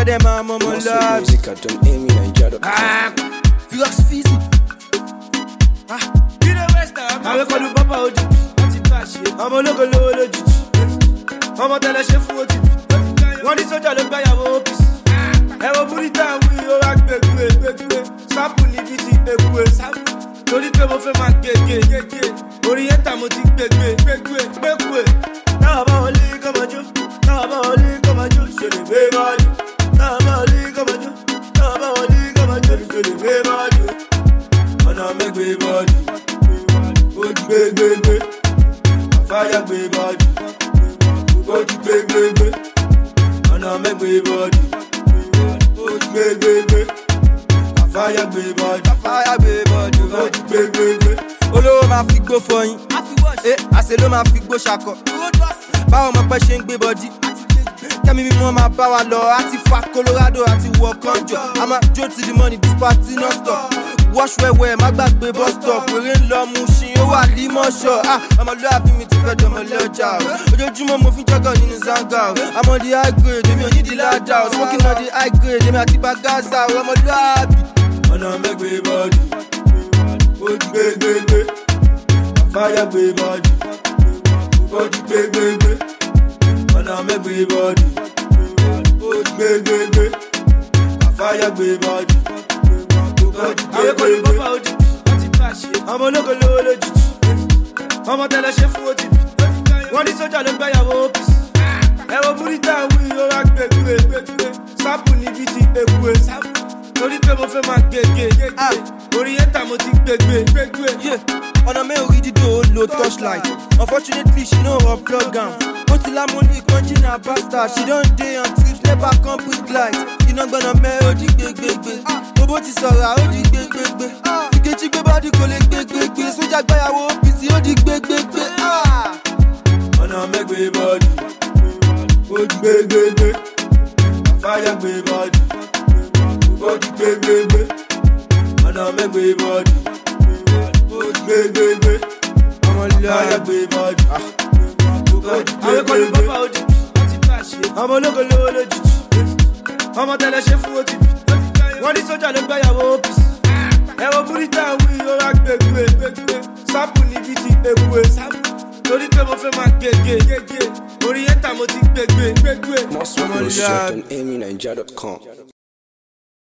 tell them I'm on my life. Music at AmyNigeria.com. Flex Fizzy. I will call you Papa Oji. I'm a local Oji. I'm a tell a chef Oji. One is such a look by our office. I will put it down with your act. Sample Libiti, a way. Don't it ever for my gay. Oriental motive, big way. Now about Lee, come on, you. Now about Lee, come on, you. Should have been on you. Now about Lee, come on, you. Now about Lee, come on, you. Should have been on you. And I make me body. Big. Fire, big body. Go to big. And I make me body. Big. Fire, big body. Go to big. Olówó máa fi gbó fọyín. Àṣẹ ló máa fi gbó ṣakọ. Báwo mo pẹ́ ṣe ń gbé bọ́dí. Kẹ́mi mímọ́ máa bá wa lọ. Àti fa Colorado àti wọ kànjọ. A máa jó till the money this party non stop. Wash wẹ́wẹ́ má gbàgbé bus stop. Pèrè ń lọ mu ṣin ó wà límọ̀ṣọ́. Ọmọlúwàbí mi ti fẹ́ dọmọlé ọjà o. Ojoojúmọ́ mo fi ń jọ́gọ̀ nínú zanga o. I'm on the high grade, èmi ò ní di ládà o. Smoking on the high grade, èmi àti Bagaza o. Ọmọlúwàbí. Ọ̀nà mẹ́gbẹ̀ẹ́ bọ́ọ̀dù. Gbé. Fire gbé bọ́ọ̀dù. Gbé. Ọ̀nà mẹ́gbẹ̀ẹ́ bọ́ọ̀dù. Gbé. Fire gbé bọ́ọ̀dù. I'm a local lójijì. Ọmọ tẹ́lẹ̀ ṣe fún òtítì. Wọ́n ní sójà ló gbáyàwó ọ́fíìsì. Ẹ wo Burita wí ọ̀rá gbé. Sample níbi ti ewu ẹ̀. Torí pé mo fẹ́ máa gègé. Oriental mo ti gbé. Ọ̀nà mi ò rí dídò ó lo torchlight. Unfortunately she no unplug am. Ó ti lámúlì kanjí na bastard. She don dey on trips never come put light. Iná gbọ́nà mẹ́ ó di gbégbégbé. Owó ti sọ̀rọ̀ ó di gbégbégbé. Ìkejì gbé bọ́dí kò lè gbégbégbé. Sójà gbáyàwó OPC ó di gbégbégbé. Ọ̀nà mẹ́gbẹ̀ẹ́ bọ́dí. Ó di gbégbégbé. Fire gbé bọ́dí. Ó di gbégbégbé. Ọ̀nà mẹ́gbẹ̀ẹ́ bọ́dí. Ó di gbégbégbé. Fire gbé bọ́dí. I will call you Papa Oji. I'm a local lójijì. Ọmọ tẹ́lẹ̀ ṣe fún òtítì. Wọ́n ní sójà ló gbáyàwó ọ́fíìsì. Ẹ wo Burita wí ọ̀rá gbé. Sample níbi ti ewu ẹ̀. Torí pé mo fẹ́ máa gègé. Oriental mo ti gbé. Most of the shit on AmyNigeria.com.